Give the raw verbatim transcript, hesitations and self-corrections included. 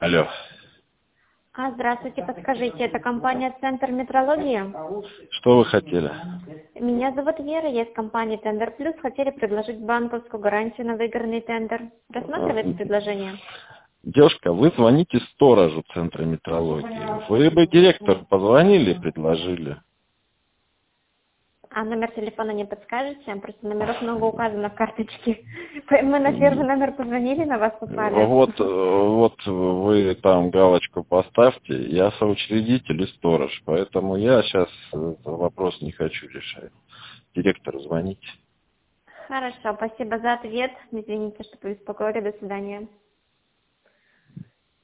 Алло. А, здравствуйте, подскажите, это компания «Центр метрологии»? Что вы хотели? Меня зовут Вера, я из компании «Тендер Плюс». Хотели предложить банковскую гарантию на выигранный тендер. Рассматриваете предложение? Девушка, вы звоните сторожу Центра метрологии. Вы бы директору позвонили и предложили. А номер телефона не подскажете? Просто номеров много указано в карточке. Мы на первый номер позвонили, на вас попали. Вот, вот вы там галочку поставьте. Я соучредитель и сторож, поэтому я сейчас этот вопрос не хочу решать. Директору звоните. Хорошо, спасибо за ответ. Извините, что побеспокоили. До свидания.